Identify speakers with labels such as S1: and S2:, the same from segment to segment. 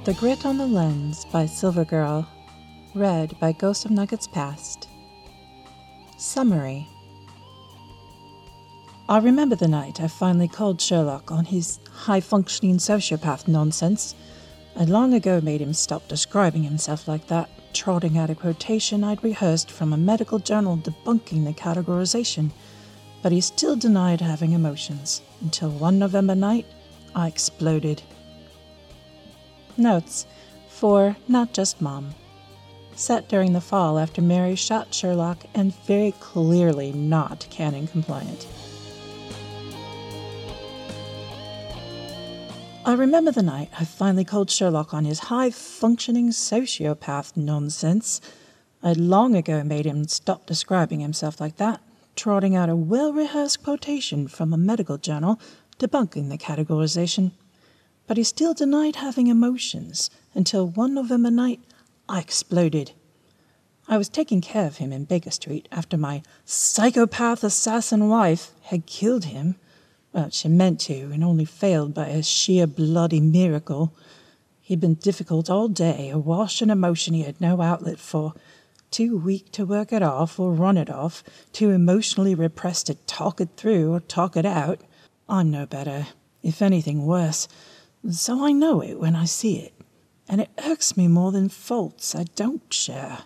S1: The Grit on the Lens by Silver Girl. Read by Ghost of Nuggets Past. Summary. I remember the night I finally called Sherlock on his high-functioning sociopath nonsense. I'd long ago made him stop describing himself like that, trotting out a quotation I'd rehearsed from a medical journal debunking the categorization. But he still denied having emotions, until one November night, I exploded. Notes for Not Just Mom. Set during the fall after Mary shot Sherlock and very clearly not canon compliant. I remember the night I finally called Sherlock on his high-functioning sociopath nonsense. I'd long ago made him stop describing himself like that, trotting out a well-rehearsed quotation from a medical journal debunking the categorization. But he still denied having emotions, until one November night, I exploded. I was taking care of him in Baker Street after my psychopath assassin wife had killed him. Well, she meant to, and only failed by a sheer bloody miracle. He'd been difficult all day, awash in emotion he had no outlet for, too weak to work it off or run it off, too emotionally repressed to talk it through or talk it out. I'm no better, if anything worse. So I know it when I see it, and it irks me more than faults I don't share.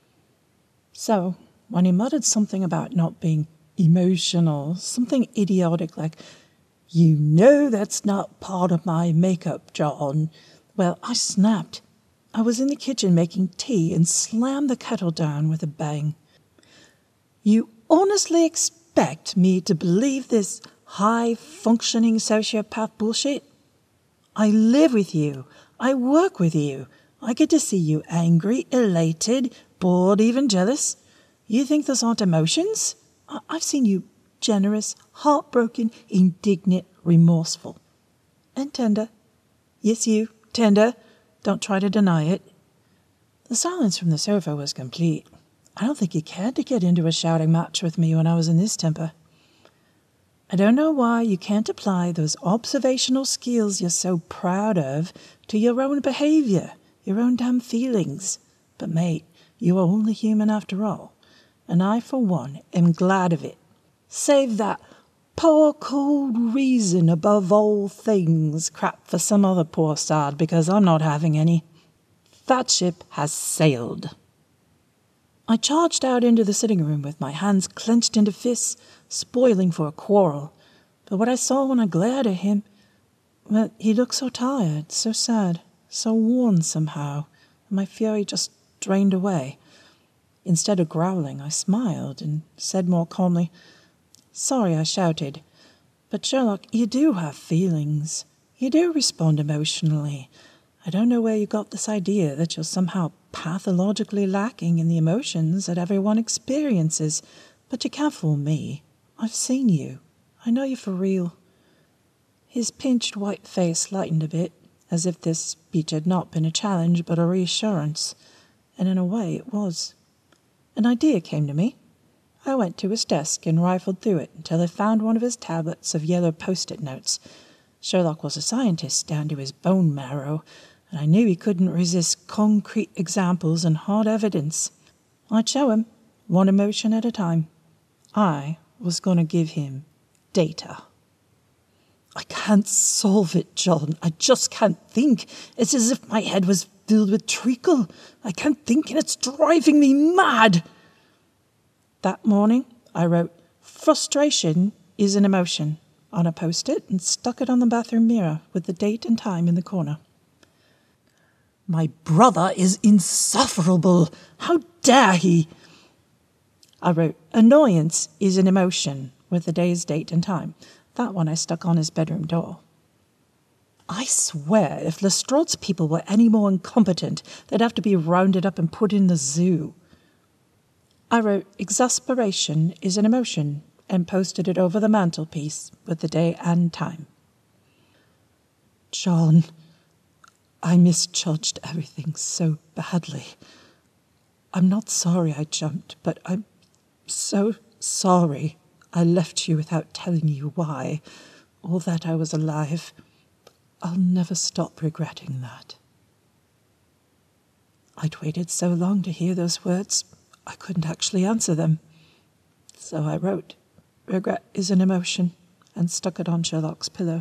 S1: So, when he muttered something about not being emotional, something idiotic like, "You know that's not part of my makeup, John," well, I snapped. I was in the kitchen making tea and slammed the kettle down with a bang. "You honestly expect me to believe this high-functioning sociopath bullshit? I live with you. I work with you. I get to see you angry, elated, bored, even jealous. You think those aren't emotions? I've seen you generous, heartbroken, indignant, remorseful. And tender. Yes, you, tender. Don't try to deny it." The silence from the sofa was complete. I don't think he cared to get into a shouting match with me when I was in this temper. "I don't know why you can't apply those observational skills you're so proud of to your own behavior, your own damn feelings. But, mate, you are only human after all, and I, for one, am glad of it. Save that poor cold reason above all things crap for some other poor sod, because I'm not having any. That ship has sailed." I charged out into the sitting room with my hands clenched into fists, spoiling for a quarrel. But what I saw when I glared at him, well, he looked so tired, so sad, so worn somehow, and my fury just drained away. Instead of growling, I smiled and said more calmly, "Sorry I shouted, but Sherlock, you do have feelings. You do respond emotionally. I don't know where you got this idea that you're somehow pathologically lacking in the emotions that everyone experiences, but you can't fool me. I've seen you. I know you for real." His pinched white face lightened a bit, as if this speech had not been a challenge but a reassurance, and in a way it was. An idea came to me. I went to his desk and rifled through it until I found one of his tablets of yellow post-it notes. Sherlock was a scientist down to his bone marrow, and I knew he couldn't resist concrete examples and hard evidence. I'd show him, one emotion at a time. I was going to give him data. "I can't solve it, John. I just can't think. It's as if my head was filled with treacle. I can't think and it's driving me mad." That morning, I wrote, "Frustration is an emotion," on a post-it and stuck it on the bathroom mirror with the date and time in the corner. "My brother is insufferable. How dare he?" I wrote, "Annoyance is an emotion," with the day's date and time. That one I stuck on his bedroom door. I swear, if Lestrade's people were any more incompetent, they'd have to be rounded up and put in the zoo. I wrote, "Exasperation is an emotion," and posted it over the mantelpiece with the day and time. "John, I misjudged everything so badly. I'm not sorry I jumped, but I'm so sorry I left you without telling you why, or that I was alive. I'll never stop regretting that." I'd waited so long to hear those words, I couldn't actually answer them. So I wrote, "Regret is an emotion," and stuck it on Sherlock's pillow.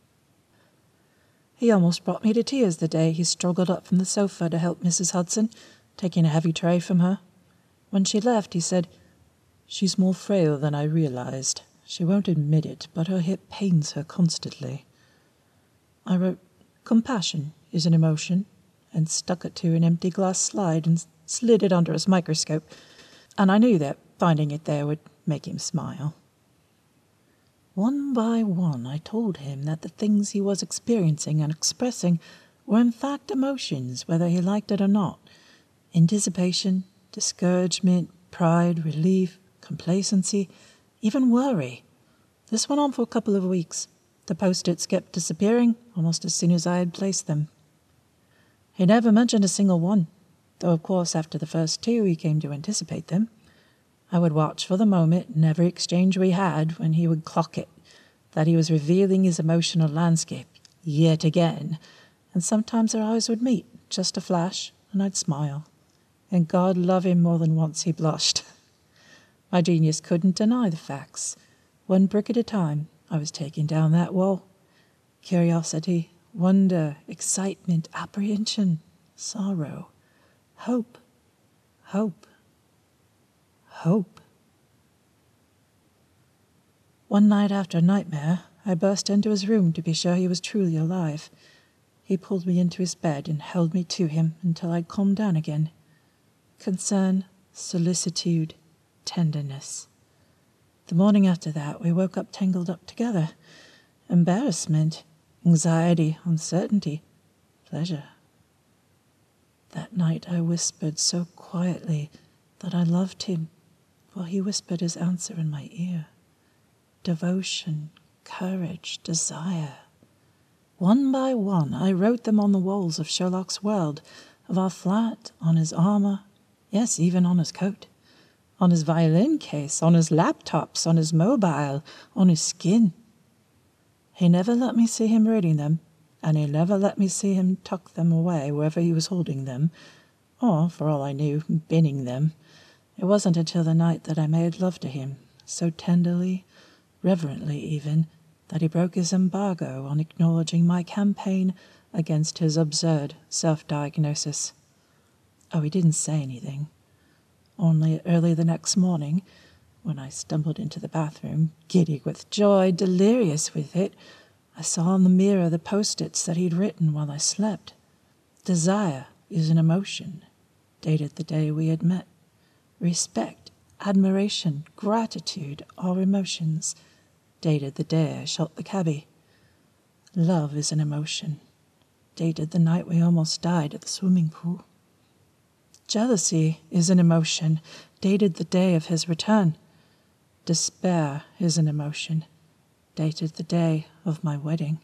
S1: He almost brought me to tears the day he struggled up from the sofa to help Mrs. Hudson, taking a heavy tray from her. When she left, he said, "She's more frail than I realized. She won't admit it, but her hip pains her constantly." I wrote, "Compassion is an emotion," and stuck it to an empty glass slide and slid it under his microscope, and I knew that finding it there would make him smile. One by one, I told him that the things he was experiencing and expressing were in fact emotions, whether he liked it or not. Anticipation, discouragement, pride, relief, complacency, even worry. This went on for a couple of weeks. The post-its kept disappearing almost as soon as I had placed them. He never mentioned a single one, though of course after the first two he came to anticipate them. I would watch for the moment in every exchange we had when he would clock it, that he was revealing his emotional landscape yet again, and sometimes our eyes would meet, just a flash, and I'd smile. And God love him, more than once he blushed. My genius couldn't deny the facts. One brick at a time, I was taking down that wall. Curiosity, wonder, excitement, apprehension, sorrow, hope, hope, hope. One night after a nightmare, I burst into his room to be sure he was truly alive. He pulled me into his bed and held me to him until I'd calmed down again. Concern, solicitude, tenderness. The morning after that, we woke up tangled up together. Embarrassment, anxiety, uncertainty, pleasure. That night I whispered so quietly that I loved him, for he whispered his answer in my ear. Devotion, courage, desire. One by one, I wrote them on the walls of Sherlock's world, of our flat, on his armor, yes, even on his coat, on his violin case, on his laptops, on his mobile, on his skin. He never let me see him reading them, and he never let me see him tuck them away wherever he was holding them, or, for all I knew, binning them. It wasn't until the night that I made love to him, so tenderly, reverently even, that he broke his embargo on acknowledging my campaign against his absurd self-diagnosis. Oh, he didn't say anything. Only early the next morning, when I stumbled into the bathroom, giddy with joy, delirious with it, I saw in the mirror the post-its that he'd written while I slept. Desire is an emotion, dated the day we had met. Respect, admiration, gratitude are emotions, dated the day I shot the cabbie. Love is an emotion, dated the night we almost died at the swimming pool. Jealousy is an emotion, dated the day of his return. Despair is an emotion, dated the day of my wedding.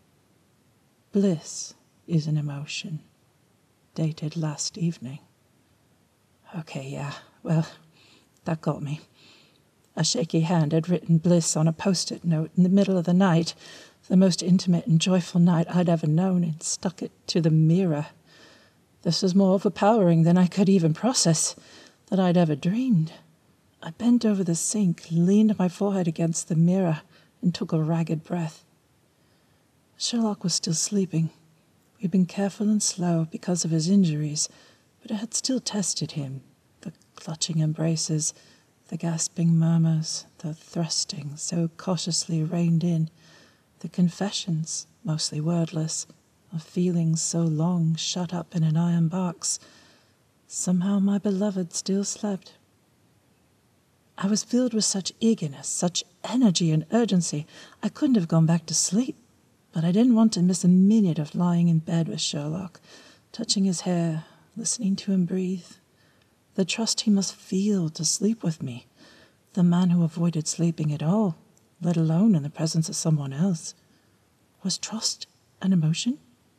S1: Bliss is an emotion, dated last evening. Okay, yeah, well, that got me. A shaky hand had written bliss on a post-it note in the middle of the night, the most intimate and joyful night I'd ever known, and stuck it to the mirror. This was more overpowering than I could even process, than I'd ever dreamed. I bent over the sink, leaned my forehead against the mirror, and took a ragged breath. Sherlock was still sleeping. We'd been careful and slow because of his injuries, but it had still tested him. The clutching embraces, the gasping murmurs, the thrusting so cautiously reined in, the confessions, mostly wordless, of feelings so long shut up in an iron box. Somehow my beloved still slept. I was filled with such eagerness, such energy and urgency, I couldn't have gone back to sleep, but I didn't want to miss a minute of lying in bed with Sherlock, touching his hair, listening to him breathe. The trust he must feel to sleep with me, the man who avoided sleeping at all, let alone in the presence of someone else. Was trust an emotion?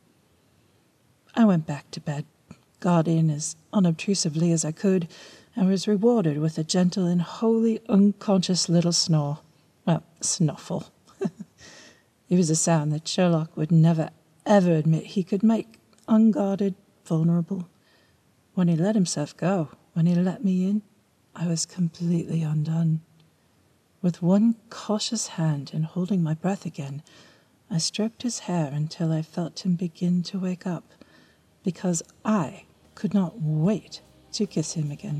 S1: I went back to bed, got in as unobtrusively as I could, and was rewarded with a gentle and wholly unconscious little snore. Well, snuffle. It was a sound that Sherlock would never, ever admit he could make, unguarded, vulnerable. When he let himself go, when he let me in, I was completely undone. With one cautious hand and holding my breath again, I stroked his hair until I felt him begin to wake up, because I could not wait to kiss him again.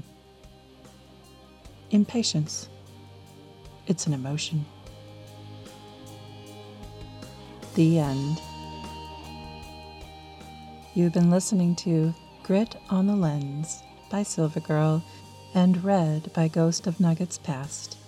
S1: Impatience. It's an emotion. The end. You've been listening to Grit on the Lens by Silver Girl and read by Ghost of Nuggets Past.